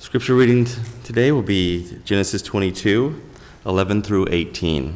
Scripture reading today will be Genesis 22, 11 through 18.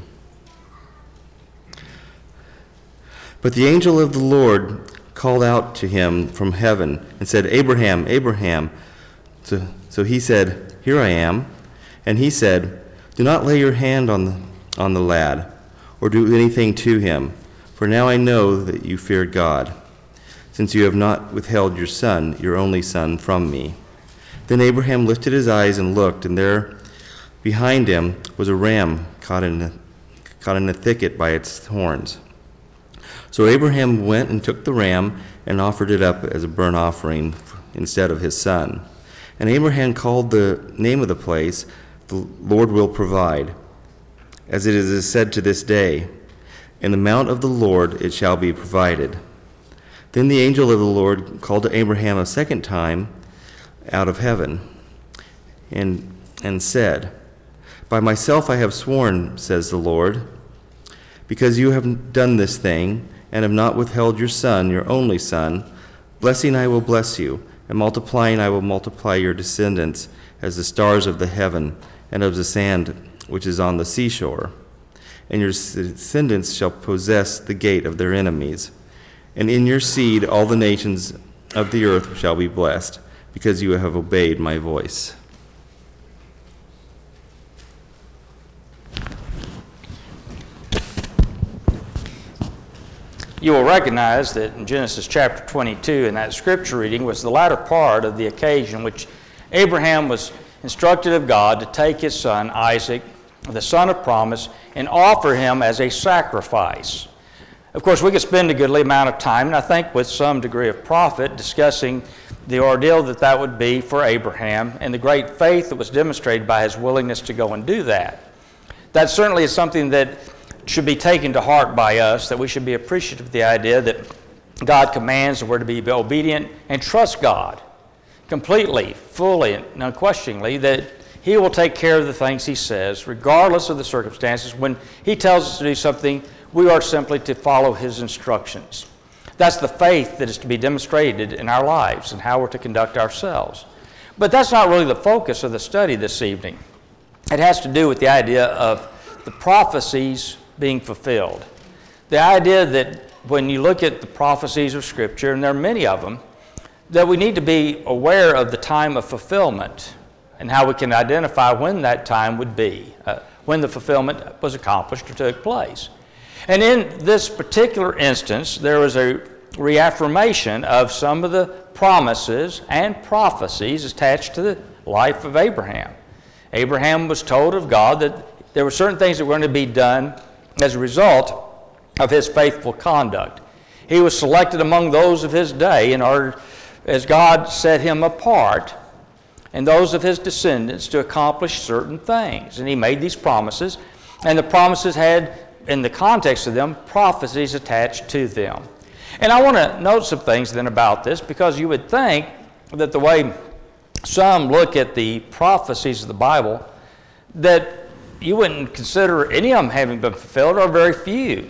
But the angel of the Lord called out to him from heaven and said, "Abraham, Abraham." So he said, "Here I am." And he said, "Do not lay your hand on the lad, or do anything to him, for now I know that you fear God, since you have not withheld your son, your only son, from me." Then Abraham lifted his eyes and looked, and there behind him was a ram caught in a thicket by its horns. So Abraham went and took the ram and offered it up as a burnt offering instead of his son. And Abraham called the name of the place, "The Lord will provide," as it is said to this day, "In the mount of the Lord it shall be provided." Then the angel of the Lord called to Abraham a second time out of heaven, and said, "By myself I have sworn, says the Lord, because you have done this thing, and have not withheld your son, your only son, blessing I will bless you, and multiplying I will multiply your descendants as the stars of the heaven, and of the sand which is on the seashore. And your descendants shall possess the gate of their enemies. And in your seed all the nations of the earth shall be blessed, because you have obeyed my voice." You will recognize that in Genesis chapter 22, in that scripture reading, was the latter part of the occasion which Abraham was instructed of God to take his son Isaac, the son of promise, and offer him as a sacrifice. Of course, we could spend a goodly amount of time, and I think with some degree of profit, discussing the ordeal that would be for Abraham and the great faith that was demonstrated by his willingness to go and do that. That certainly is something that should be taken to heart by us, that we should be appreciative of the idea that God commands that we're to be obedient and trust God completely, fully, and unquestioningly, that He will take care of the things He says, regardless of the circumstances. When He tells us to do something, we are simply to follow His instructions. That's the faith that is to be demonstrated in our lives and how we're to conduct ourselves. But that's not really the focus of the study this evening. It has to do with the idea of the prophecies being fulfilled. The idea that when you look at the prophecies of Scripture, and there are many of them, that we need to be aware of the time of fulfillment and how we can identify when that time would be, when the fulfillment was accomplished or took place. And in this particular instance, there was a reaffirmation of some of the promises and prophecies attached to the life of Abraham. Abraham was told of God that there were certain things that were going to be done as a result of his faithful conduct. He was selected among those of his day in order, as God set him apart, and those of his descendants to accomplish certain things. And he made these promises, and the promises had, in the context of them, prophecies attached to them. And I want to note some things then about this, because you would think that the way some look at the prophecies of the Bible, that you wouldn't consider any of them having been fulfilled, or very few.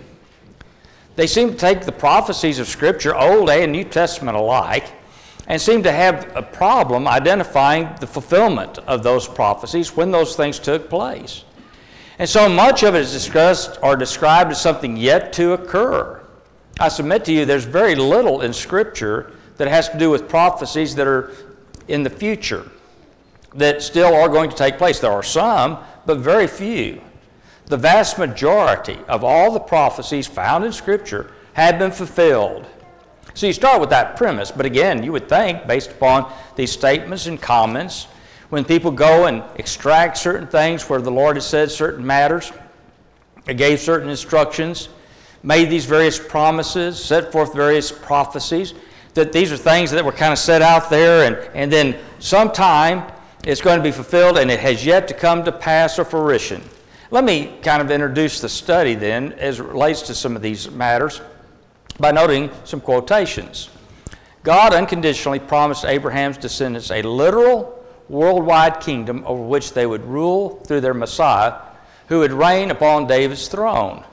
They seem to take the prophecies of Scripture, Old and New Testament alike, and seem to have a problem identifying the fulfillment of those prophecies when those things took place. And so much of it is discussed or described as something yet to occur. I submit to you there's very little in Scripture that has to do with prophecies that are in the future, that still are going to take place. There are some, but very few. The vast majority of all the prophecies found in Scripture have been fulfilled. So you start with that premise, but again, you would think, based upon these statements and comments, when people go and extract certain things where the Lord has said certain matters, gave certain instructions, made these various promises, set forth various prophecies, that these are things that were kind of set out there, and then sometime it's going to be fulfilled, and it has yet to come to pass or fruition. Let me kind of introduce the study then as it relates to some of these matters by noting some quotations. God unconditionally promised Abraham's descendants a literal worldwide kingdom over which they would rule through their Messiah, who would reign upon David's throne.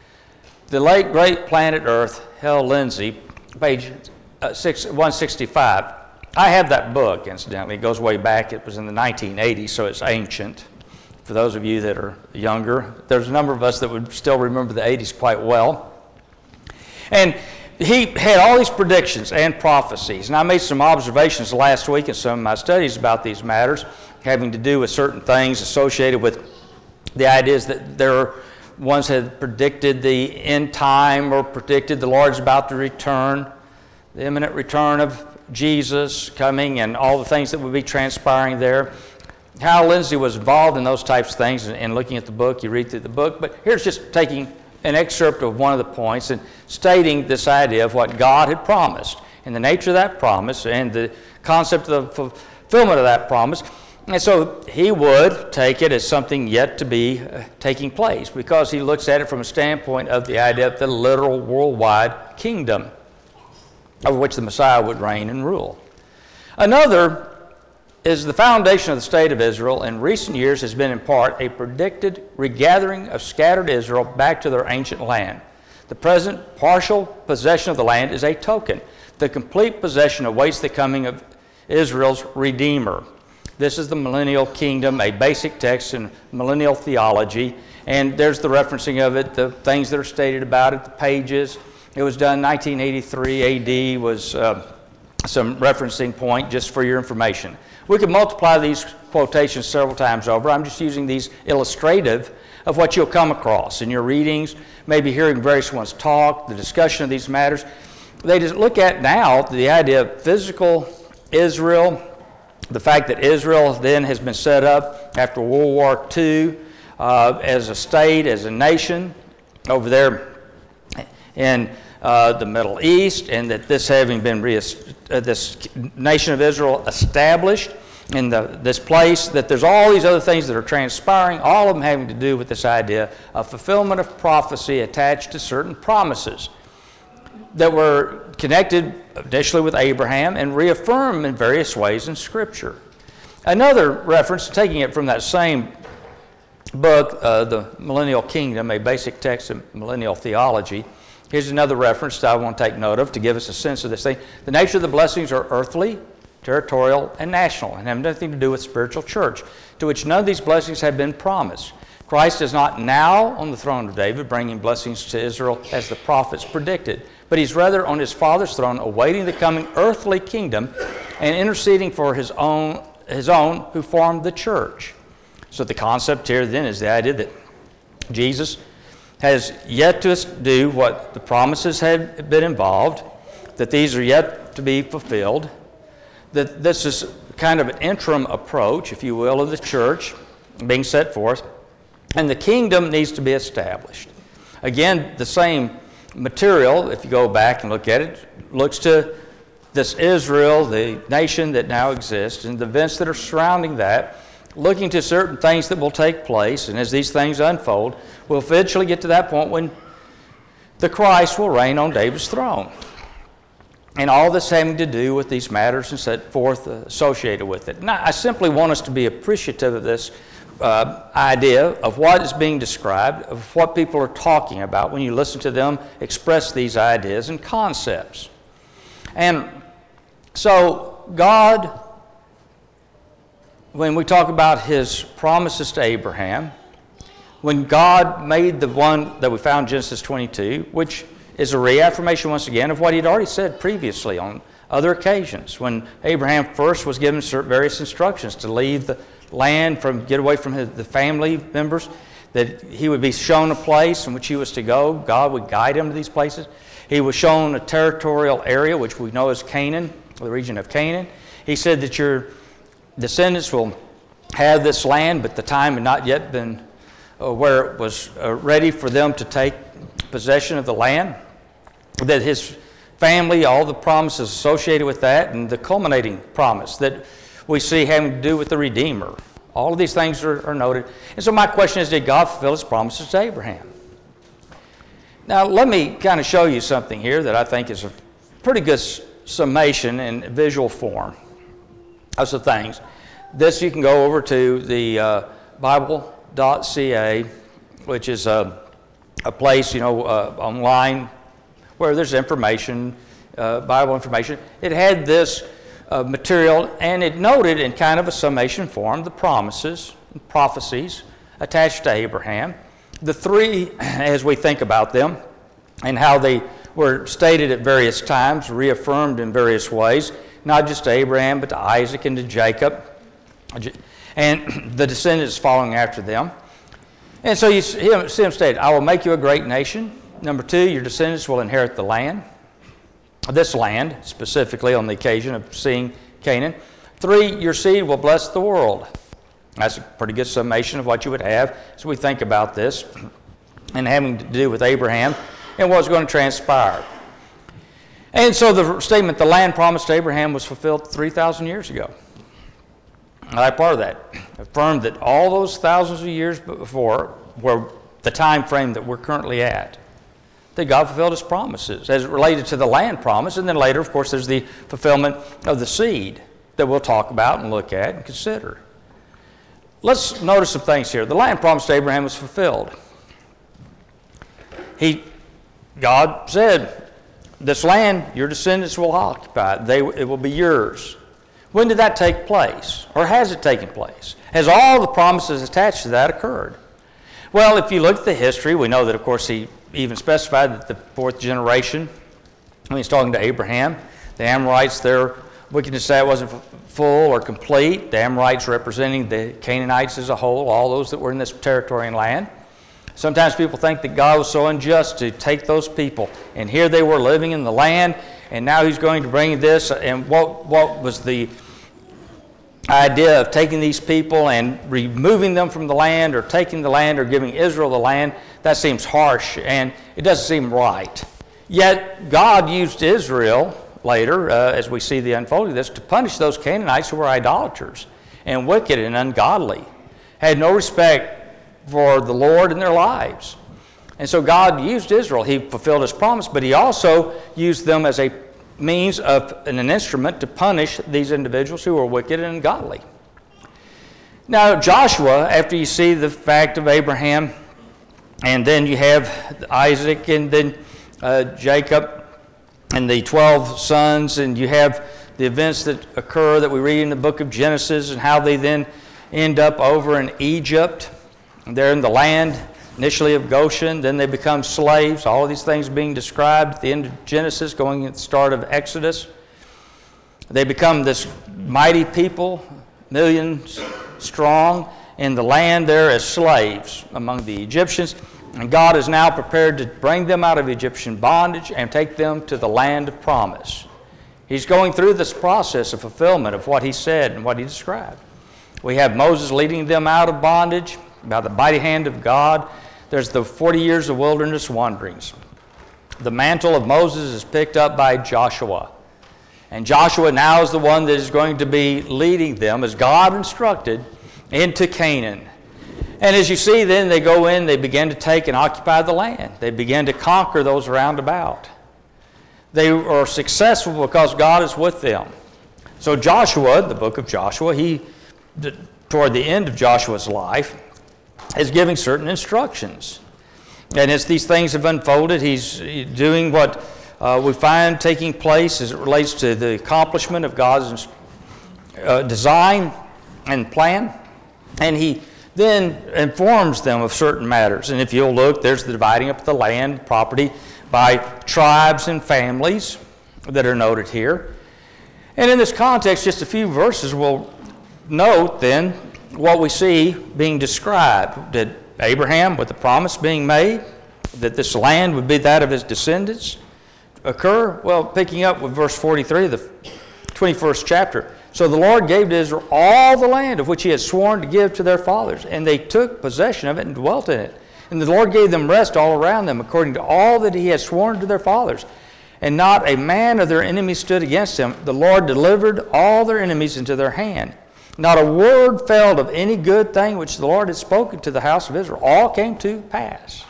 The late great Planet Earth, Hal Lindsey, page 165, I have that book, incidentally. It goes way back. It was in the 1980s, so it's ancient. For those of you that are younger, there's a number of us that would still remember the 80s quite well. And he had all these predictions and prophecies. And I made some observations last week in some of my studies about these matters, having to do with certain things associated with the ideas that there ones had predicted the end time or predicted the Lord's about to return, the imminent return of Jesus coming and all the things that would be transpiring there. Hal Lindsey was involved in those types of things and looking at the book. You read through the book. But here's just taking an excerpt of one of the points and stating this idea of what God had promised and the nature of that promise and the concept of the fulfillment of that promise. And so he would take it as something yet to be taking place because he looks at it from a standpoint of the idea of the literal worldwide kingdom over which the Messiah would reign and rule. Another is the foundation of the state of Israel in recent years has been in part a predicted regathering of scattered Israel back to their ancient land. The present partial possession of the land is a token. The complete possession awaits the coming of Israel's Redeemer. This is the millennial kingdom, a basic text in millennial theology, and there's the referencing of it, the things that are stated about it, the pages. It was done 1983 AD was some referencing point just for your information. We could multiply these quotations several times over. I'm just using these illustrative of what you'll come across in your readings, maybe hearing various ones talk, the discussion of these matters. They just look at now the idea of physical Israel, the fact that Israel then has been set up after World War II as a state, as a nation over there in the Middle East, and that this having been this nation of Israel established in this place, that there's all these other things that are transpiring, all of them having to do with this idea of fulfillment of prophecy attached to certain promises that were connected initially with Abraham and reaffirmed in various ways in Scripture. Another reference, taking it from that same book, The Millennial Kingdom, a basic text of millennial theology, here's another reference that I want to take note of to give us a sense of this thing. The nature of the blessings are earthly, territorial, and national, and have nothing to do with spiritual church, to which none of these blessings have been promised. Christ is not now on the throne of David, bringing blessings to Israel as the prophets predicted, but he's rather on his Father's throne, awaiting the coming earthly kingdom and interceding for his own who formed the church. So the concept here then is the idea that Jesus has yet to do what the promises had been involved, that these are yet to be fulfilled, that this is kind of an interim approach, if you will, of the church being set forth, and the kingdom needs to be established. Again, the same material, if you go back and look at it, looks to this Israel, the nation that now exists, and the events that are surrounding that, looking to certain things that will take place, and as these things unfold, we'll eventually get to that point when the Christ will reign on David's throne. And all this having to do with these matters and set forth associated with it. Now, I simply want us to be appreciative of this idea of what is being described, of what people are talking about when you listen to them express these ideas and concepts. And so God, when we talk about his promises to Abraham, when God made the one that we found in Genesis 22, which is a reaffirmation once again of what he'd already said previously on other occasions, when Abraham first was given various instructions to leave the land, get away from the family members, that he would be shown a place in which he was to go. God would guide him to these places. He was shown a territorial area, which we know as Canaan, the region of Canaan. He said that your descendants will have this land, but the time had not yet been where it was ready for them to take possession of the land. That his family, all the promises associated with that, and the culminating promise that we see having to do with the Redeemer. All of these things are noted. And so my question is, did God fulfill his promises to Abraham? Now, let me kind of show you something here that I think is a pretty good summation in visual form of some things. This you can go over to the Bible.ca, which is a place, online where there's information, Bible information. It had this material, and it noted in kind of a summation form the promises and prophecies attached to Abraham. The three, as we think about them, and how they were stated at various times, reaffirmed in various ways, not just to Abraham, but to Isaac and to Jacob, and the descendants following after them. And so you see him stated, I will make you a great nation. Number 2, your descendants will inherit the land. This land, specifically on the occasion of seeing Canaan. 3, your seed will bless the world. That's a pretty good summation of what you would have as we think about this and having to do with Abraham and what's going to transpire. And so the statement, the land promised to Abraham, was fulfilled 3,000 years ago. That part of that affirmed that all those thousands of years before were the time frame that we're currently at, that God fulfilled His promises as it related to the land promise. And then later, of course, there's the fulfillment of the seed that we'll talk about and look at and consider. Let's notice some things here. The land promise to Abraham was fulfilled. God said, this land, your descendants will occupy. It will be yours. When did that take place? Or has it taken place? Has all the promises attached to that occurred? Well, if you look at the history, we know that, of course, he even specified that the 4th generation, when he's talking to Abraham, the Amorites, their wickedness that wasn't full or complete. The Amorites representing the Canaanites as a whole, all those that were in this territory and land. Sometimes people think that God was so unjust to take those people, and here they were living in the land, and now He's going to bring this. And what was the idea of taking these people and removing them from the land, or taking the land, or giving Israel the land? That seems harsh, and it doesn't seem right. Yet God used Israel later, as we see the unfolding of this, to punish those Canaanites who were idolaters and wicked and ungodly, had no respect for the Lord in their lives. And so God used Israel. He fulfilled His promise, but He also used them as a means of an instrument to punish these individuals who were wicked and ungodly. Now, Joshua, after you see the fact of Abraham, and then you have Isaac, and then Jacob, and the 12 sons, and you have the events that occur that we read in the book of Genesis, and how they then end up over in Egypt. They're in the land initially of Goshen, then they become slaves. All of these things being described at the end of Genesis, going at the start of Exodus. They become this mighty people, millions strong, in the land there as slaves among the Egyptians. And God is now prepared to bring them out of Egyptian bondage and take them to the land of promise. He's going through this process of fulfillment of what He said and what He described. We have Moses leading them out of bondage by the mighty hand of God. There's the 40 years of wilderness wanderings. The mantle of Moses is picked up by Joshua. And Joshua now is the one that is going to be leading them, as God instructed, into Canaan. And as you see, then they go in, they begin to take and occupy the land. They begin to conquer those around about. They are successful because God is with them. So Joshua, the book of Joshua, toward the end of Joshua's life, is giving certain instructions. And as these things have unfolded, he's doing what we find taking place as it relates to the accomplishment of God's design and plan. And he then informs them of certain matters. And if you'll look, there's the dividing up the land, property, by tribes and families that are noted here. And in this context, just a few verses will note then what we see being described. That Abraham, with the promise being made, that this land would be that of his descendants, occur? Well, picking up with verse 43 of the 21st chapter. So the Lord gave to Israel all the land of which He had sworn to give to their fathers, and they took possession of it and dwelt in it. And the Lord gave them rest all around them, according to all that He had sworn to their fathers. And not a man of their enemies stood against them. The Lord delivered all their enemies into their hand. Not a word failed of any good thing which the Lord had spoken to the house of Israel. All came to pass.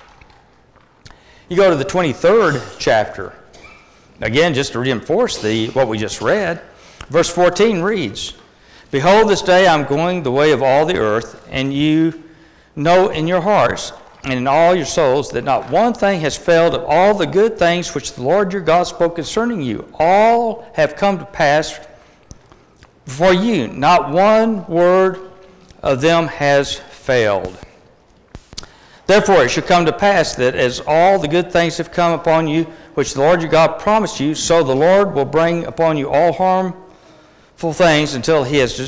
You go to the 23rd chapter. Again, just to reinforce what we just read. Verse 14 reads, Behold, this day I am going the way of all the earth, and you know in your hearts and in all your souls that not one thing has failed of all the good things which the Lord your God spoke concerning you. All have come to pass for you. Not one word of them has failed. Therefore it shall come to pass that as all the good things have come upon you, which the Lord your God promised you, so the Lord will bring upon you all harmful things until he has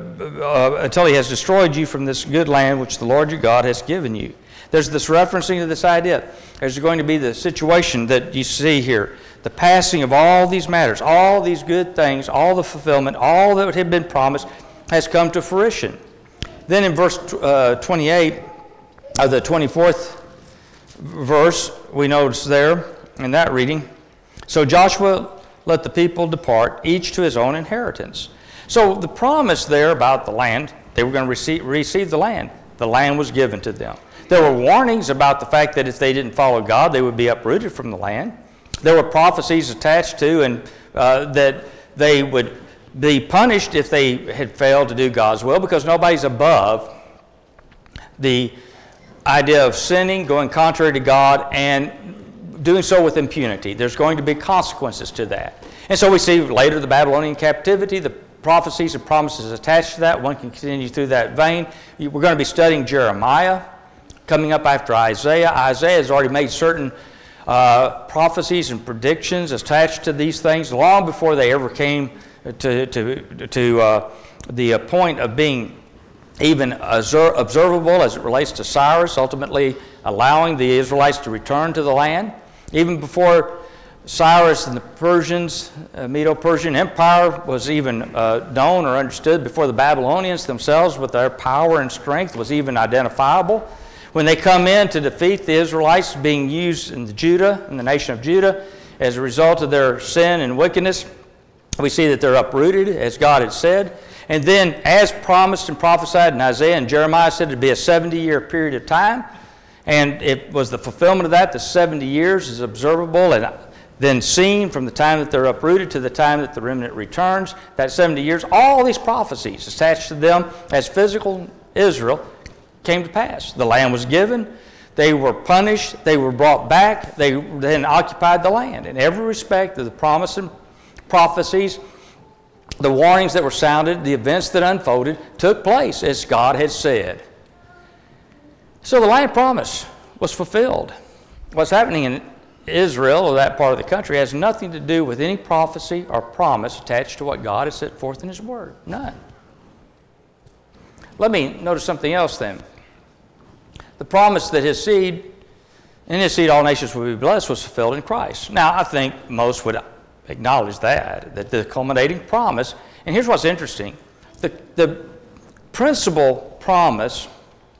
destroyed you from this good land which the Lord your God has given you. There's this referencing to this idea. There's going to be the situation that you see here. The passing of all these matters, all these good things, all the fulfillment, all that had been promised has come to fruition. Then in verse 28 of the 24th verse, we notice there in that reading, so Joshua let the people depart, each to his own inheritance. So the promise there about the land, they were going to receive the land. The land was given to them. There were warnings about the fact that if they didn't follow God, they would be uprooted from the land. There were prophecies attached to and that they would be punished if they had failed to do God's will, because nobody's above the idea of sinning, going contrary to God, and doing so with impunity. There's going to be consequences to that. And so we see later the Babylonian captivity, the prophecies and promises attached to that. One can continue through that vein. We're going to be studying Jeremiah coming up after Isaiah. Isaiah has already made certain prophecies and predictions attached to these things long before they ever came to the point of being even observable as it relates to Cyrus, ultimately allowing the Israelites to return to the land. Even before Cyrus and the Persians, Medo-Persian Empire was even known or understood, before the Babylonians themselves with their power and strength was even identifiable. When they come in to defeat the Israelites being used in the nation of Judah, as a result of their sin and wickedness, we see that they're uprooted, as God had said. And then, as promised and prophesied in Isaiah and Jeremiah, said it would be a 70-year period of time. And it was the fulfillment of that. The 70 years is observable and then seen from the time that they're uprooted to the time that the remnant returns. That 70 years, all these prophecies attached to them as physical Israel came to pass. The land was given. They were punished. They were brought back. They then occupied the land. In every respect of the promise and prophecies, the warnings that were sounded, the events that unfolded, took place as God had said. So the land promise was fulfilled. What's happening in Israel, or that part of the country, has nothing to do with any prophecy or promise attached to what God has set forth in His Word. None. Let me notice something else then. The promise that His seed, in His seed all nations will be blessed, was fulfilled in Christ. Now, I think most would acknowledge that the culminating promise, and here's what's interesting. The principal promise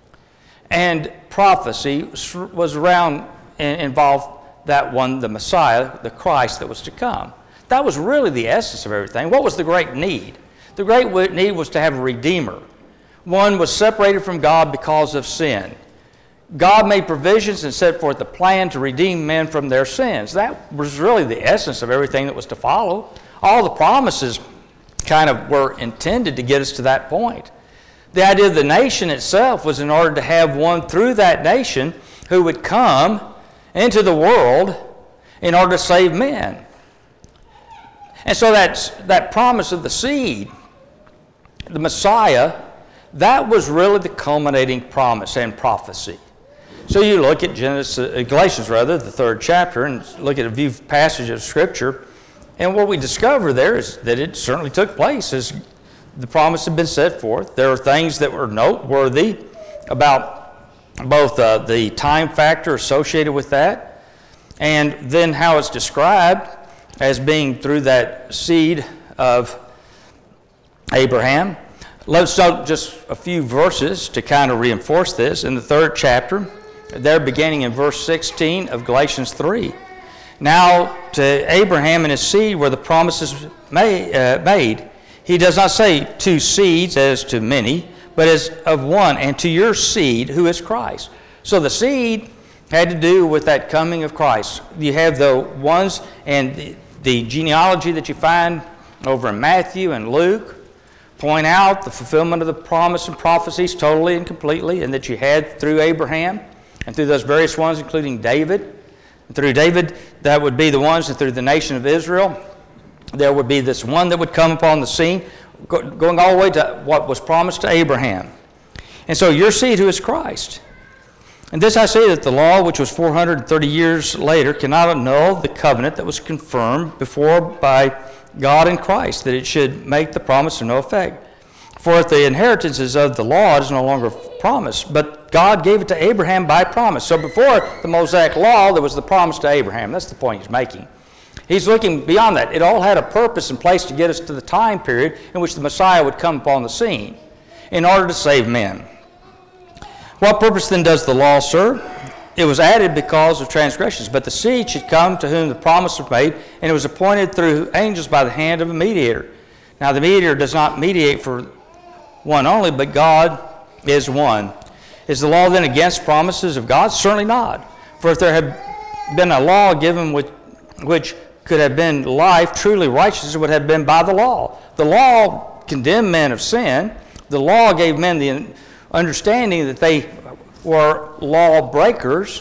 and prophecy was around and involved that one, the Messiah, the Christ that was to come. That was really the essence of everything. What was the great need? The great need was to have a Redeemer. One was separated from God because of sin. God made provisions and set forth a plan to redeem men from their sins. That was really the essence of everything that was to follow. All the promises kind of were intended to get us to that point. The idea of the nation itself was in order to have one through that nation who would come into the world in order to save men. And so that promise of the seed, the Messiah, that was really the culminating promise and prophecy. So you look at Galatians, the 3rd chapter, and look at a few passages of Scripture, and what we discover there is that it certainly took place as the promise had been set forth. There are things that were noteworthy about both the time factor associated with that, and then how it's described as being through that seed of Abraham. Let's note just a few verses to kind of reinforce this. In the 3rd chapter, there beginning in verse 16 of Galatians 3. Now to Abraham and his seed were the promises made. He does not say to seeds as to many, but as of one, and to your seed, who is Christ. So the seed had to do with that coming of Christ. You have the ones and the genealogy that you find over in Matthew and Luke point out the fulfillment of the promise and prophecies totally and completely, and that you had through Abraham and through those various ones, including David. And through David, that would be the ones, and through the nation of Israel, there would be this one that would come upon the scene, going all the way to what was promised to Abraham. And so your seed, who is Christ. And this I say, that the law, which was 430 years later, cannot annul the covenant that was confirmed before by God in Christ, that it should make the promise of no effect. For if the inheritance is of the law, it is no longer promise, but God gave it to Abraham by promise. So before the Mosaic law, there was the promise to Abraham. That's the point he's making. He's looking beyond that. It all had a purpose and place to get us to the time period in which the Messiah would come upon the scene in order to save men. What purpose then does the law serve? It was added because of transgressions, but the seed should come to whom the promise was made, and it was appointed through angels by the hand of a mediator. Now the mediator does not mediate for one only, but God is one. Is the law then against promises of God? Certainly not. For if there had been a law given which could have been life, truly righteousness would have been by the law. The law condemned men of sin. The law gave men the understanding that they were lawbreakers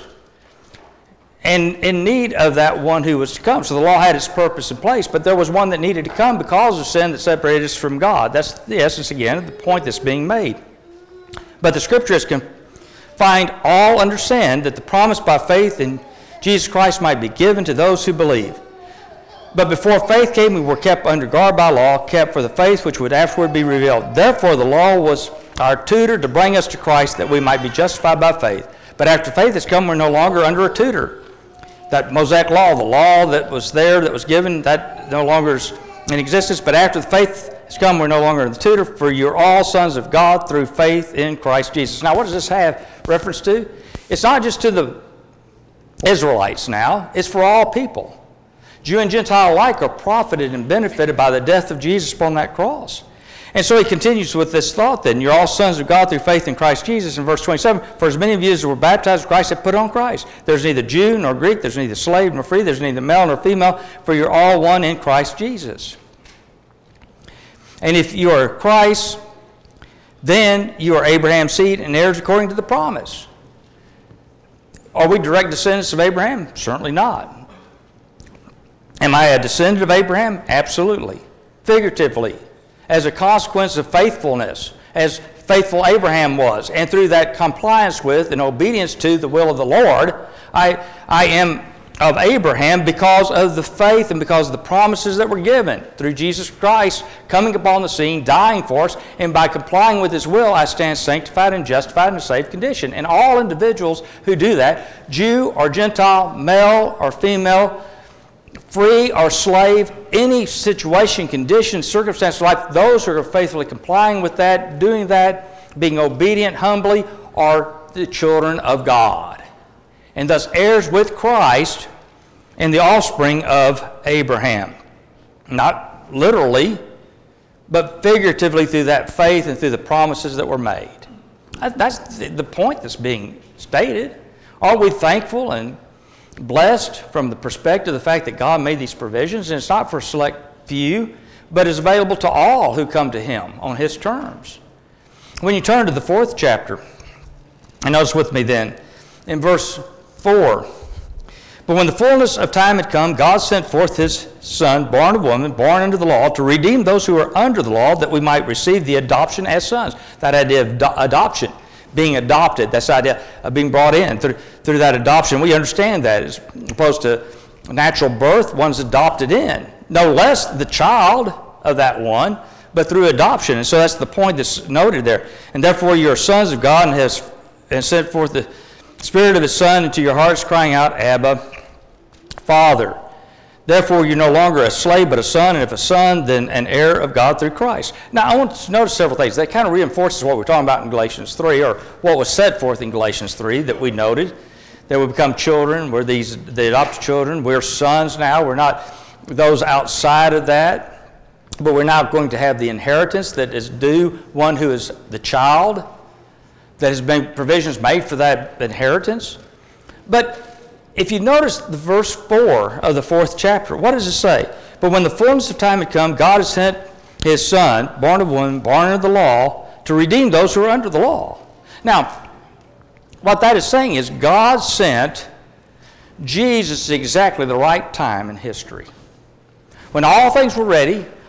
and in need of that one who was to come. So the law had its purpose in place, but there was one that needed to come because of sin that separated us from God. That's the essence, again, of the point that's being made. But the Scriptures can find all understand that the promise by faith in Jesus Christ might be given to those who believe. But before faith came, we were kept under guard by law, kept for the faith which would afterward be revealed. Therefore the law was our tutor to bring us to Christ, that we might be justified by faith. But after faith has come, we're no longer under a tutor. That Mosaic law, the law that was there, that was given, that no longer is in existence. But after the faith has come, we're no longer the tutor, for you're all sons of God through faith in Christ Jesus. Now, what does this have reference to? It's not just to the Israelites now. It's for all people. Jew and Gentile alike are profited and benefited by the death of Jesus upon that cross. And so he continues with this thought then. You're all sons of God through faith in Christ Jesus. In verse 27, for as many of you as were baptized in Christ have put on Christ. There's neither Jew nor Greek, there's neither slave nor free, there's neither male nor female, for you're all one in Christ Jesus. And if you are Christ, then you are Abraham's seed and heirs according to the promise. Are we direct descendants of Abraham? Certainly not. Am I a descendant of Abraham? Absolutely. Figuratively, as a consequence of faithfulness, as faithful Abraham was, and through that compliance with and obedience to the will of the Lord, I am of Abraham because of the faith and because of the promises that were given through Jesus Christ coming upon the scene, dying for us, and by complying with his will, I stand sanctified and justified in a safe condition. And all individuals who do that, Jew or Gentile, male or female, free or slave, any situation, condition, circumstance of life, those who are faithfully complying with that, doing that, being obedient humbly, are the children of God. And thus heirs with Christ and the offspring of Abraham. Not literally, but figuratively through that faith and through the promises that were made. That's the point that's being stated. Are we thankful and blessed from the perspective of the fact that God made these provisions? And it's not for a select few, but is available to all who come to him on his terms. When you turn to the 4th chapter, and notice with me then, in verse 4, but when the fullness of time had come, God sent forth his Son, born of woman, born under the law, to redeem those who are under the law, that we might receive the adoption as sons. That idea of adoption, being adopted, that's the idea of being brought in through that adoption. We understand that as opposed to natural birth, one's adopted in. No less the child of that one, but through adoption. And so that's the point that's noted there. And therefore you are sons of God, and has sent forth the Spirit of his Son into your hearts, crying out, Abba, Father. Therefore you're no longer a slave, but a son, and if a son, then an heir of God through Christ. Now I want to notice several things. That kind of reinforces what we're talking about in Galatians 3, or what was set forth in Galatians 3 that we noted, that we become children. We're the adopted children. We're sons now. We're not those outside of that, but we're now going to have the inheritance that is due one who is the child, that has been provisions made for that inheritance. But if you notice the verse 4 of the 4th chapter, what does it say? But when the fullness of time had come, God has sent his Son, born of woman, born under the law, to redeem those who are under the law. Now, what that is saying is God sent Jesus at exactly the right time in history. When all things were ready,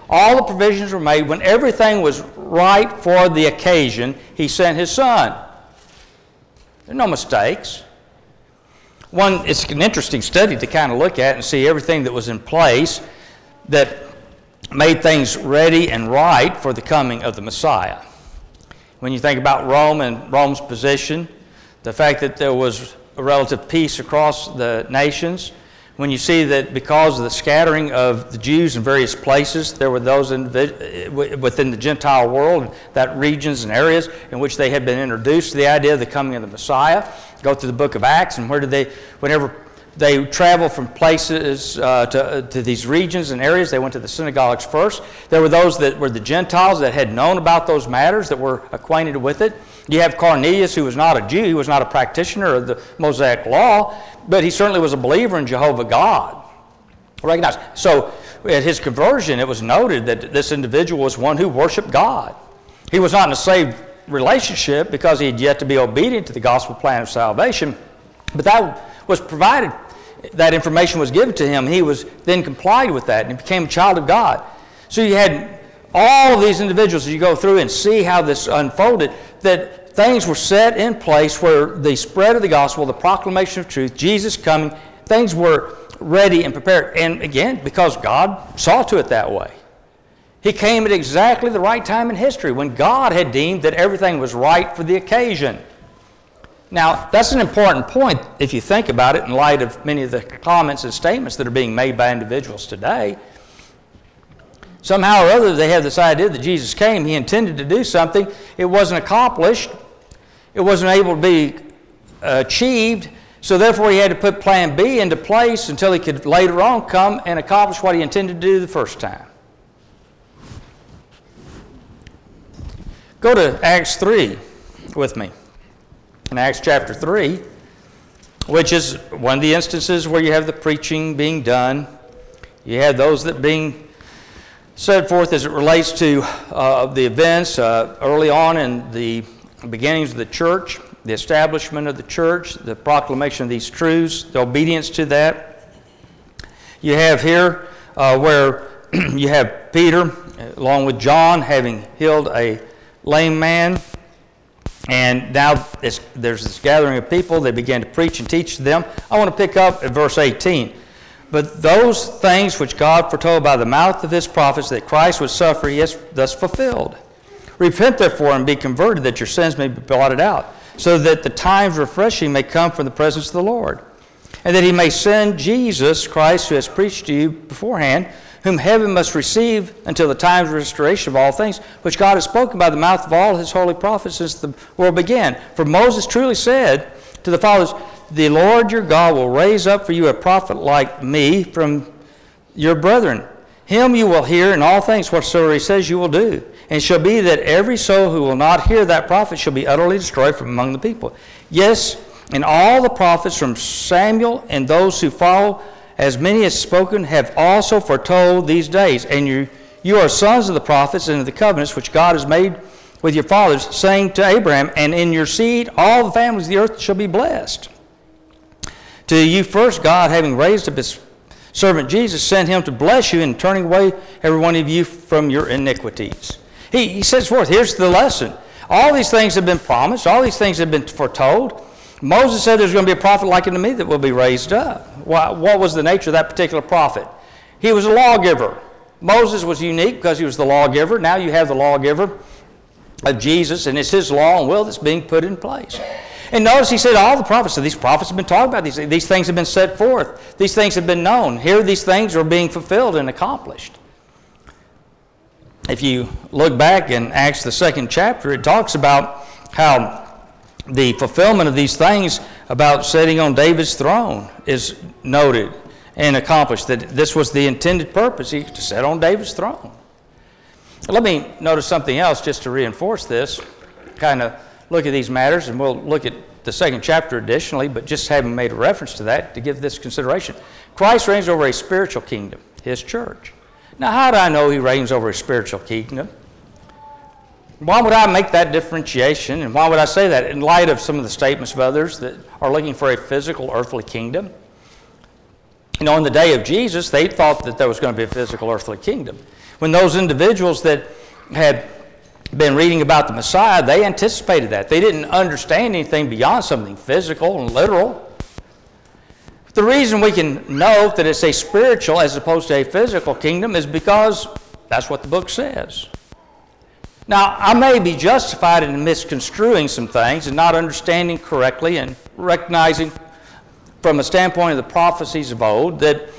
all the provisions were made, when everything was right for the occasion, he sent his son. There are no mistakes. It's an interesting study to kind of look at and see everything that was in place that made things ready and right for the coming of the Messiah. When you think about Rome and Rome's position, the fact that there was a relative peace across the nations, when you see that because of the scattering of the Jews in various places, there were those within the Gentile world, that regions and areas in which they had been introduced to the idea of the coming of the Messiah. Go through the book of Acts, and whenever they traveled from places to these regions and areas, they went to the synagogues first. There were those that were the Gentiles that had known about those matters, that were acquainted with it. You have Cornelius, who was not a Jew, he was not a practitioner of the Mosaic law, but he certainly was a believer in Jehovah God. Recognized. So at his conversion, it was noted that this individual was one who worshiped God. He was not in a saved relationship because he had yet to be obedient to the gospel plan of salvation, but that was provided. That information was given to him. He was then complied with that, and he became a child of God. So you had all of these individuals, as you go through and see how this unfolded, that things were set in place where the spread of the gospel, the proclamation of truth, Jesus coming, things were ready and prepared. And again, because God saw to it that way. He came at exactly the right time in history when God had deemed that everything was right for the occasion. Now, that's an important point if you think about it in light of many of the comments and statements that are being made by individuals today. Somehow or other, they have this idea that Jesus came, he intended to do something, it wasn't accomplished, it wasn't able to be achieved, so therefore he had to put plan B into place until he could later on come and accomplish what he intended to do the first time. Go to Acts 3 with me. In Acts chapter 3, which is one of the instances where you have the preaching being done. You have those that being set forth as it relates to the events early on in the beginnings of the church, the establishment of the church, the proclamation of these truths, the obedience to that. You have here where you have Peter, along with John, having healed a lame man. And now there's this gathering of people. They began to preach and teach to them. I want to pick up at verse 18. But those things which God foretold by the mouth of his prophets that Christ would suffer, he has thus fulfilled. Repent therefore and be converted, that your sins may be blotted out, so that the times of refreshing may come from the presence of the Lord, and that he may send Jesus Christ, who has preached to you beforehand, whom heaven must receive until the times of restoration of all things, which God has spoken by the mouth of all his holy prophets since the world began. For Moses truly said to the fathers, the Lord your God will raise up for you a prophet like me from your brethren. Him you will hear in all things whatsoever he says you will do. And it shall be that every soul who will not hear that prophet shall be utterly destroyed from among the people. Yes, and all the prophets from Samuel and those who follow, as many as spoken, have also foretold these days. And you are sons of the prophets and of the covenants which God has made with your fathers, saying to Abraham, and in your seed all the families of the earth shall be blessed. To you first God, having raised up his servant Jesus, sent him to bless you in turning away every one of you from your iniquities. He sets forth, here's the lesson. All these things have been promised. All these things have been foretold. Moses said there's going to be a prophet like unto me that will be raised up. What was the nature of that particular prophet? He was a lawgiver. Moses was unique because he was the lawgiver. Now you have the lawgiver of Jesus, and it's his law and will that's being put in place. And notice he said all the prophets, so these prophets have been talking about these things have been set forth. These things have been known. Here these things are being fulfilled and accomplished. If you look back in Acts the 2nd chapter, it talks about how the fulfillment of these things about sitting on David's throne is noted and accomplished, that this was the intended purpose, to sit on David's throne. Let me notice something else just to reinforce this, kind of look at these matters, and we'll look at the 2nd chapter additionally, but just having made a reference to that to give this consideration. Christ reigns over a spiritual kingdom, his church. Now, how do I know he reigns over a spiritual kingdom? Why would I make that differentiation, and why would I say that in light of some of the statements of others that are looking for a physical earthly kingdom? You know, in the day of Jesus, they thought that there was going to be a physical earthly kingdom. When those individuals that had been reading about the Messiah, they anticipated that. They didn't understand anything beyond something physical and literal. The reason we can know that it's a spiritual as opposed to a physical kingdom is because that's what the book says. Now, I may be justified in misconstruing some things and not understanding correctly and recognizing from a standpoint of the prophecies of old that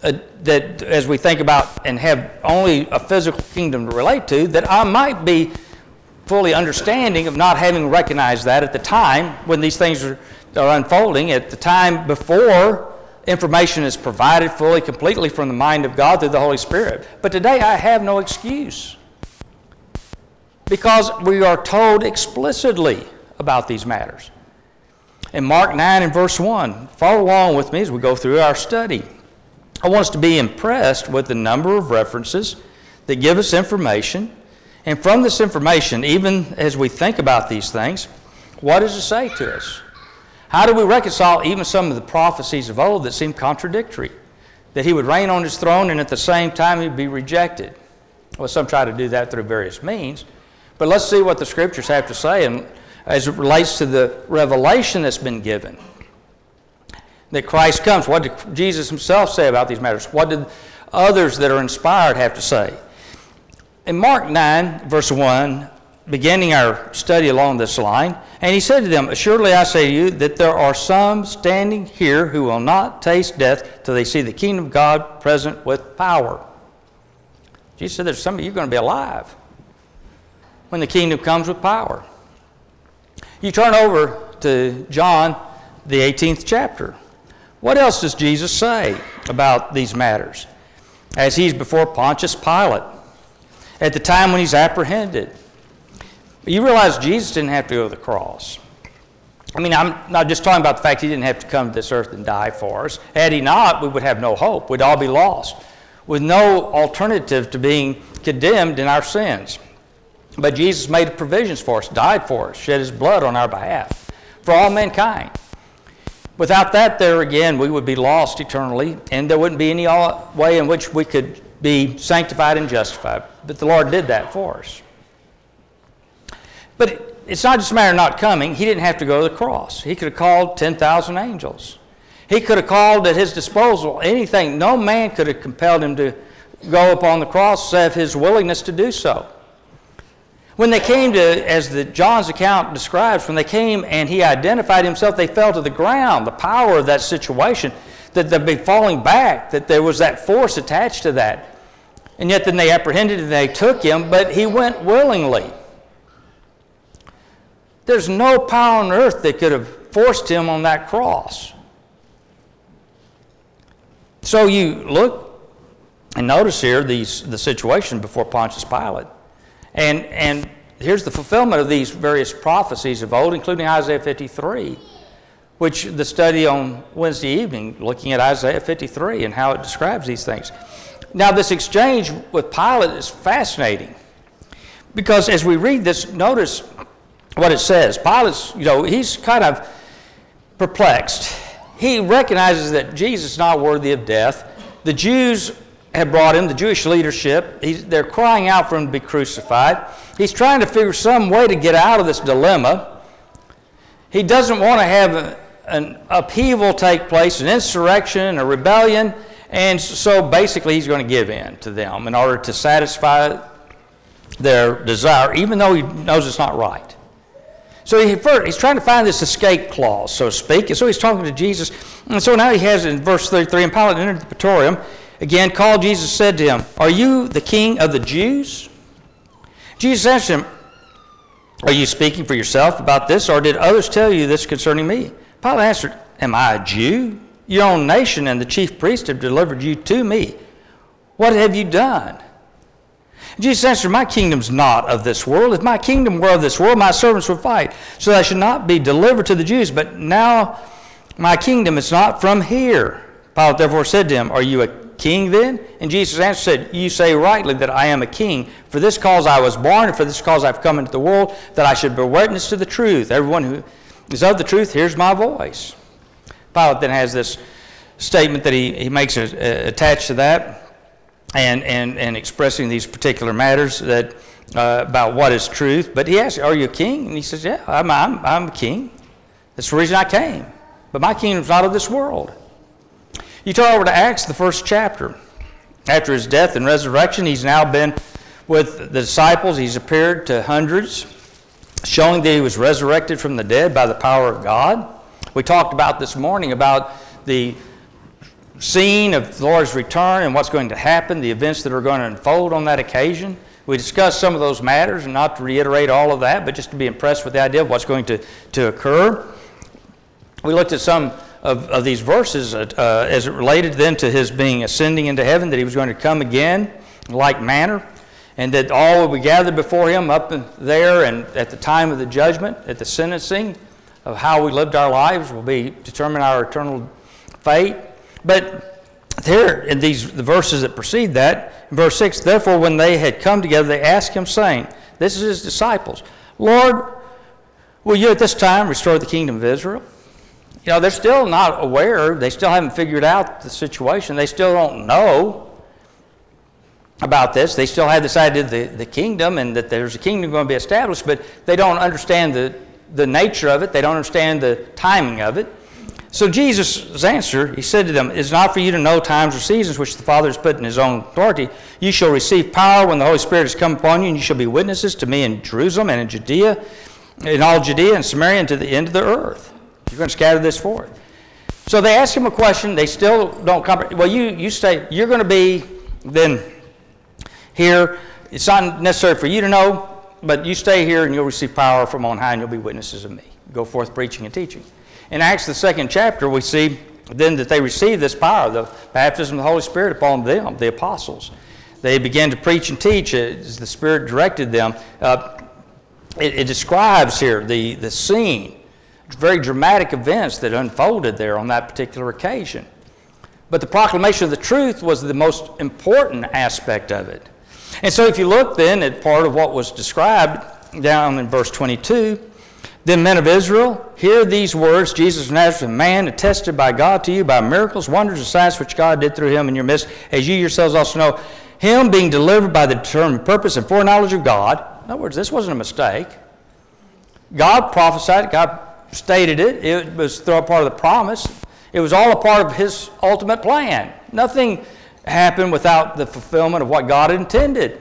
as we think about and have only a physical kingdom to relate to, that I might be fully understanding of not having recognized that at the time when these things are unfolding, at the time before information is provided fully, completely from the mind of God through the Holy Spirit. But today I have no excuse because we are told explicitly about these matters. In Mark 9 and verse 1, follow along with me as we go through our study. I want us to be impressed with the number of references that give us information. And from this information, even as we think about these things, what does it say to us? How do we reconcile even some of the prophecies of old that seem contradictory? That he would reign on his throne and at the same time he'd be rejected. Well, some try to do that through various means. But let's see what the Scriptures have to say and as it relates to the revelation that's been given. That Christ comes. What did Jesus himself say about these matters? What did others that are inspired have to say? In Mark 9, verse 1, beginning our study along this line, and he said to them, "Assuredly I say to you that there are some standing here who will not taste death till they see the kingdom of God present with power." Jesus said there's some of you going to be alive when the kingdom comes with power. You turn over to John, the 18th chapter. What else does Jesus say about these matters? As he's before Pontius Pilate, at the time when he's apprehended. You realize Jesus didn't have to go to the cross. I mean, I'm not just talking about the fact he didn't have to come to this earth and die for us. Had he not, we would have no hope. We'd all be lost, with no alternative to being condemned in our sins. But Jesus made provisions for us, died for us, shed his blood on our behalf, for all mankind. Without that, there again, we would be lost eternally, and there wouldn't be any way in which we could be sanctified and justified. But the Lord did that for us. But it's not just a matter of not coming. He didn't have to go to the cross. He could have called 10,000 angels. He could have called at his disposal anything. No man could have compelled him to go upon the cross save his willingness to do so. When they came to, as John's account describes, when they came and he identified himself, they fell to the ground. The power of that situation, that they'd be falling back, that there was that force attached to that. And yet then they apprehended and they took him, but he went willingly. There's no power on earth that could have forced him on that cross. So you look and notice here the situation before Pontius Pilate. And here's the fulfillment of these various prophecies of old, including Isaiah 53, which the study on Wednesday evening, looking at Isaiah 53 and how it describes these things. Now, this exchange with Pilate is fascinating because as we read this, notice what it says. Pilate's, he's kind of perplexed. He recognizes that Jesus is not worthy of death. The Jews have brought him, the Jewish leadership. They're crying out for him to be crucified. He's trying to figure some way to get out of this dilemma. He doesn't want to have an upheaval take place, an insurrection, a rebellion, and so basically he's going to give in to them in order to satisfy their desire, even though he knows it's not right. So he's trying to find this escape clause, so to speak, and so he's talking to Jesus. And so now he has in verse 33, and Pilate entered the praetorium, again called Jesus, said to him, "Are you the king of the Jews?" Jesus answered him, "Are you speaking for yourself about this, or did others tell you this concerning me?" Pilate answered, "Am I a Jew? Your own nation and the chief priests have delivered you to me. What have you done?" Jesus answered, "My kingdom's not of this world. If my kingdom were of this world, my servants would fight, so that I should not be delivered to the Jews. But now my kingdom is not from here." Pilate therefore said to him, "Are you a king then?" And Jesus answered, "You say rightly that I am a king. For this cause I was born, and for this cause I've come into the world, that I should bear witness to the truth. Everyone who is of the truth hears my voice." Pilate then has this statement that he makes attached to that. and expressing these particular matters that about what is truth. But he asked, "Are you a king?" And he says, "Yeah, I'm a king. That's the reason I came. But my kingdom's not of this world." You turn over to Acts, the 1st chapter. After his death and resurrection, he's now been with the disciples. He's appeared to hundreds, showing that he was resurrected from the dead by the power of God. We talked about this morning about the scene of the Lord's return and what's going to happen, the events that are going to unfold on that occasion. We discussed some of those matters, and not to reiterate all of that, but just to be impressed with the idea of what's going to occur. We looked at some of these verses as it related then to his being ascending into heaven, that he was going to come again in like manner, and that all will be gathered before him up there, and at the time of the judgment, at the sentencing of how we lived our lives will be determine our eternal fate. But there, in the verses that precede that, in verse 6, "Therefore when they had come together, they asked him, saying," this is his disciples, "Lord, will you at this time restore the kingdom of Israel?" You know, they're still not aware. They still haven't figured out the situation. They still don't know about this. They still have this idea of the kingdom and that there's a kingdom going to be established, but they don't understand the nature of it. They don't understand the timing of it. So Jesus' answer, he said to them, "It is not for you to know times or seasons which the Father has put in his own authority. You shall receive power when the Holy Spirit has come upon you, and you shall be witnesses to me in Jerusalem and in Judea, in all Judea and Samaria, and to the end of the earth." You're going to scatter this forth. So they ask him a question. They still don't comprehend. Well, you stay. You're going to be then here. It's not necessary for you to know, but you stay here and you'll receive power from on high, and you'll be witnesses of me. Go forth preaching and teaching. In Acts, the 2nd chapter, we see then that they received this power, the baptism of the Holy Spirit upon them, the apostles. They began to preach and teach as the Spirit directed them. It describes here the scene, very dramatic events that unfolded there on that particular occasion. But the proclamation of the truth was the most important aspect of it. And so if you look then at part of what was described down in verse 22, "Then men of Israel, hear these words, Jesus of Nazareth, a man attested by God to you by miracles, wonders, and signs which God did through him in your midst, as you yourselves also know, him being delivered by the determined purpose and foreknowledge of God." In other words, this wasn't a mistake. God prophesied, God stated it. It was through a part of the promise. It was all a part of his ultimate plan. Nothing happened without the fulfillment of what God intended.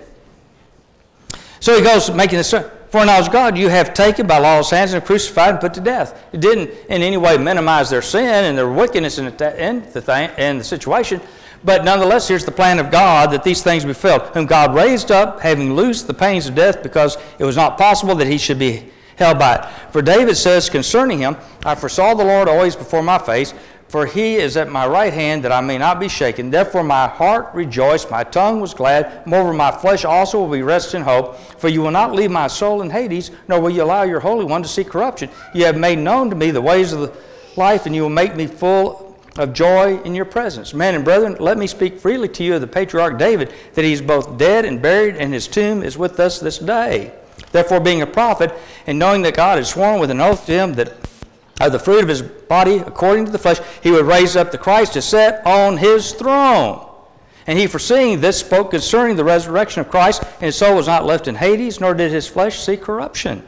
So he goes making this, "Foreknowledge of God, you have taken by lawless hands and crucified and put to death." It didn't in any way minimize their sin and their wickedness in the situation, but nonetheless, here's the plan of God, that these things be fulfilled, whom God raised up, having loosed the pains of death, because it was not possible that he should be held by it. For David says concerning him, "I foresaw the Lord always before my face, for he is at my right hand, that I may not be shaken. Therefore my heart rejoiced, my tongue was glad. Moreover, my flesh also will be rested in hope. For you will not leave my soul in Hades, nor will you allow your Holy One to see corruption. You have made known to me the ways of the life, and you will make me full of joy in your presence. Men and brethren, let me speak freely to you of the patriarch David, that he is both dead and buried, and his tomb is with us this day. Therefore, being a prophet, and knowing that God had sworn with an oath to him that of the fruit of his body, according to the flesh, he would raise up the Christ to sit on his throne. And he, foreseeing this, spoke concerning the resurrection of Christ, and his soul was not left in Hades, nor did his flesh see corruption."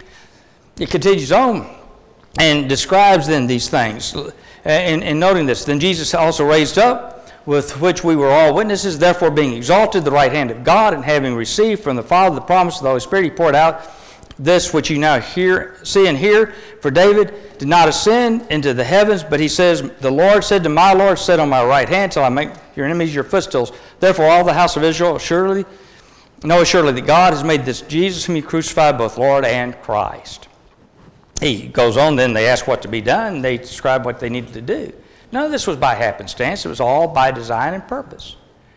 It continues on and describes then these things. And noting this, "Then Jesus also raised up, with which we were all witnesses, therefore being exalted the right hand of God, and having received from the Father the promise of the Holy Spirit, he poured out this which you now see and hear. For David did not ascend into the heavens, but he says, the Lord said to my Lord, sit on my right hand till I make your enemies your footstools. Therefore all the house of Israel know surely that God has made this Jesus whom you crucified both Lord and Christ." He goes on then, they ask what to be done, they describe what they needed to do. None of this was by happenstance. It was all by design and purpose.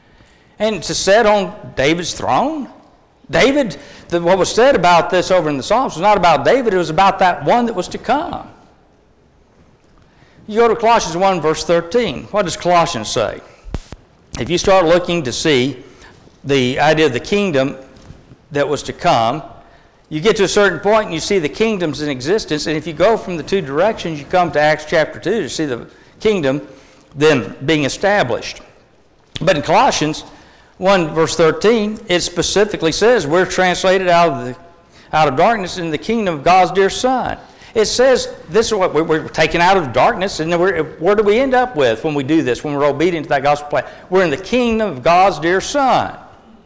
And to sit on David's throne, David, what was said about this over in the Psalms was not about David, it was about that one that was to come. You go to Colossians 1, verse 13. What does Colossians say? If you start looking to see the idea of the kingdom that was to come, you get to a certain point and you see the kingdoms in existence, and if you go from the two directions, you come to Acts chapter 2 to see the kingdom then being established. But in Colossians 1 verse 13, it specifically says we're translated out of darkness into the kingdom of God's dear Son. It says this is what we're taken out of darkness, and then where do we end up with when we do this, when we're obedient to that gospel plan? We're in the kingdom of God's dear Son.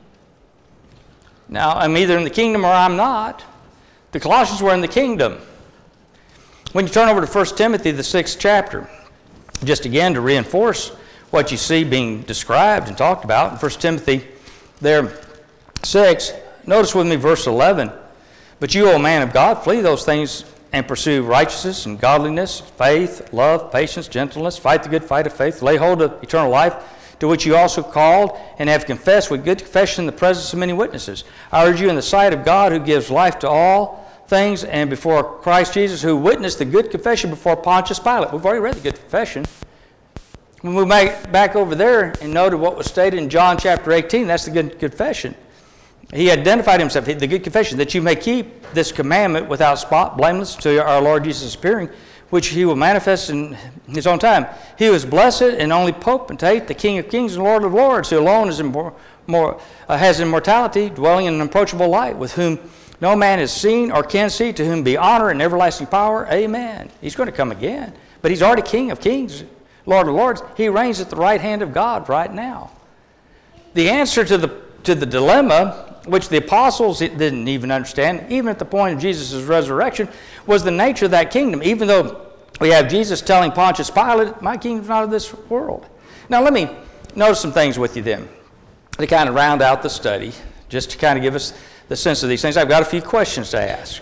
Now, I'm either in the kingdom or I'm not. The Colossians were in the kingdom. When you turn over to 1 Timothy, the 6th chapter, just again to reinforce what you see being described and talked about, in 1 Timothy there, 6, notice with me verse 11. But you, O man of God, flee those things and pursue righteousness and godliness, faith, love, patience, gentleness, fight the good fight of faith, lay hold of eternal life, to which you also called and have confessed with good confession in the presence of many witnesses. I urge you in the sight of God, who gives life to all things, and before Christ Jesus, who witnessed the good confession before Pontius Pilate. We've already read the good confession. When we make back over there and noted what was stated in John chapter 18, that's the good confession. He identified himself, the good confession, that you may keep this commandment without spot, blameless, to our Lord Jesus appearing, which he will manifest in his own time. He who is blessed and only potentate, the King of kings and Lord of lords, who alone is has immortality, dwelling in an unapproachable light, with whom no man has seen or can see, to whom be honor and everlasting power. Amen. He's going to come again. But he's already King of kings, Lord of lords. He reigns at the right hand of God right now. The answer to the dilemma, which the apostles didn't even understand, even at the point of Jesus' resurrection, was the nature of that kingdom. Even though we have Jesus telling Pontius Pilate, my kingdom's not of this world. Now let me notice some things with you then, to kind of round out the study, just to kind of give us the sense of these things. I've got a few questions to ask.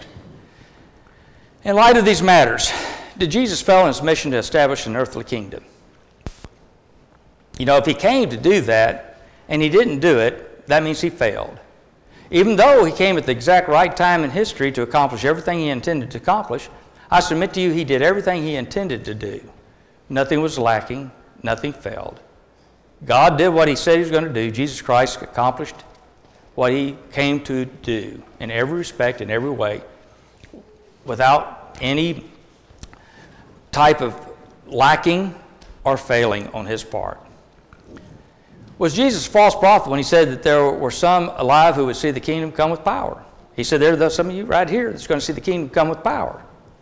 In light of these matters, did Jesus fail in his mission to establish an earthly kingdom? You know, if he came to do that, and he didn't do it, that means he failed. Even though he came at the exact right time in history to accomplish everything he intended to accomplish, I submit to you he did everything he intended to do. Nothing was lacking, nothing failed. God did what he said he was going to do. Jesus Christ accomplished what he came to do in every respect, in every way, without any type of lacking or failing on his part. Was Jesus a false prophet when he said that there were some alive who would see the kingdom come with power? He said there are some of you right here that's going to see the kingdom come with power.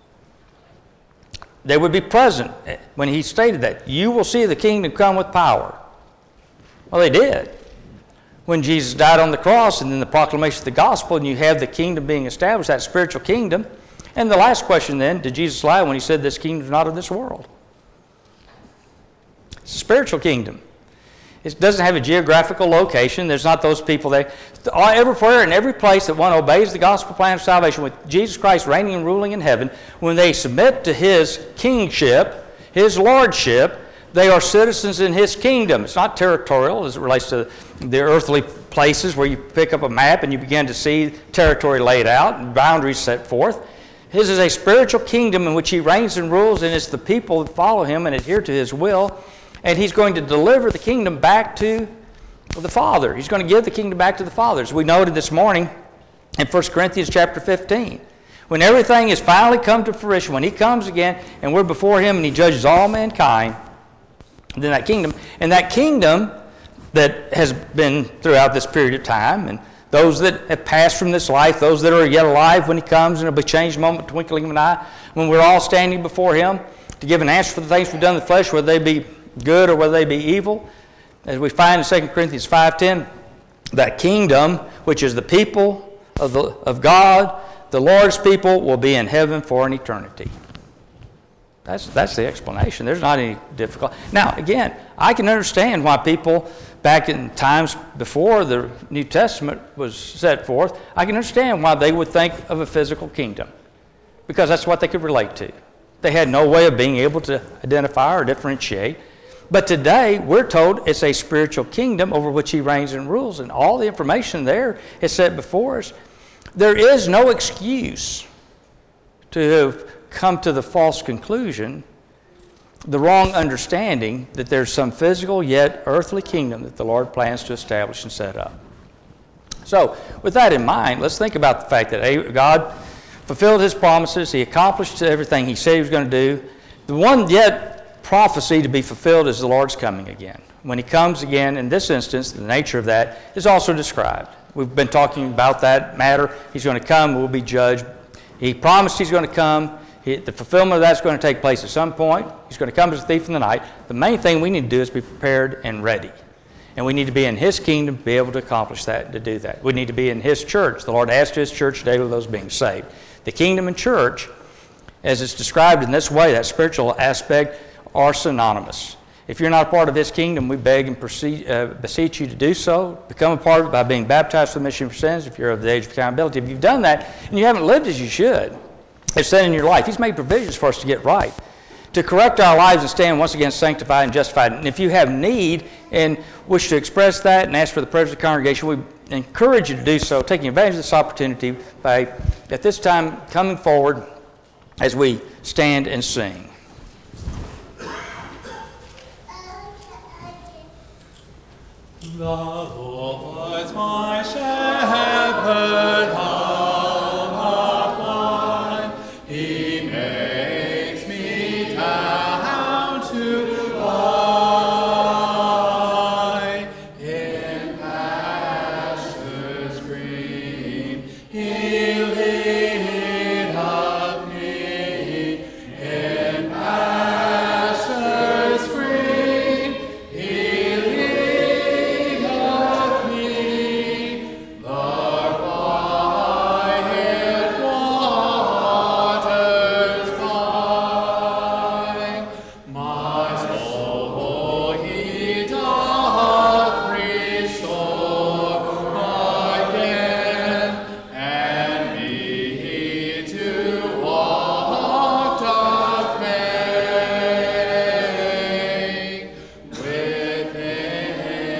They would be present when he stated that. You will see the kingdom come with power. Well, they did. When Jesus died on the cross and then the proclamation of the gospel, and you have the kingdom being established, that spiritual kingdom. And the last question then, did Jesus lie when he said this kingdom is not of this world? It's a spiritual kingdom. It doesn't have a geographical location. There's not those people there. Everywhere and every place that one obeys the gospel plan of salvation, with Jesus Christ reigning and ruling in heaven, when they submit to his kingship, his lordship, they are citizens in his kingdom. It's not territorial as it relates to the earthly places where you pick up a map and you begin to see territory laid out and boundaries set forth. His is a spiritual kingdom in which he reigns and rules, and it's the people that follow him and adhere to his will. And he's going to deliver the kingdom back to the Father. He's going to give the kingdom back to the Father. As we noted this morning in 1 Corinthians chapter 15. When everything has finally come to fruition, when he comes again and we're before him and he judges all mankind, then that kingdom that has been throughout this period of time, and those that have passed from this life, those that are yet alive when he comes, and it'll be changed moment, twinkling of an eye, when we're all standing before him to give an answer for the things we've done in the flesh, whether they be good or whether they be evil. As we find in 2 Corinthians 5:10, that kingdom, which is the people of God, the Lord's people, will be in heaven for an eternity. That's the explanation. There's not any difficulty. Now, again, I can understand why people back in times before the New Testament was set forth, I can understand why they would think of a physical kingdom, because that's what they could relate to. They had no way of being able to identify or differentiate. But today, we're told it's a spiritual kingdom over which he reigns and rules, and all the information there is set before us. There is no excuse to have come to the false conclusion, the wrong understanding that there's some physical yet earthly kingdom that the Lord plans to establish and set up. So, with that in mind, let's think about the fact that God fulfilled his promises. He accomplished everything he said he was going to do. The one yet prophecy to be fulfilled is the Lord's coming again. When he comes again, in this instance, the nature of that is also described. We've been talking about that matter. He's going to come, we'll be judged. He promised he's going to come. The fulfillment of that's going to take place at some point. He's going to come as a thief in the night. The main thing we need to do is be prepared and ready. And we need to be in his kingdom to be able to accomplish that, to do that. We need to be in his church. The Lord adds to his church daily those being saved. The kingdom and church, as it's described in this way, that spiritual aspect, are synonymous. If you're not a part of his kingdom, we beg and beseech you to do so. Become a part of it by being baptized for the remission of your sins if you're of the age of accountability. If you've done that and you haven't lived as you should, it's sin in your life. He's made provisions for us to get right, to correct our lives and stand once again sanctified and justified. And if you have need and wish to express that and ask for the prayers of the congregation, we encourage you to do so, taking advantage of this opportunity by, at this time, coming forward as we stand and sing. The Lord's my shepherd, how often he makes me down to lie in pastures green. He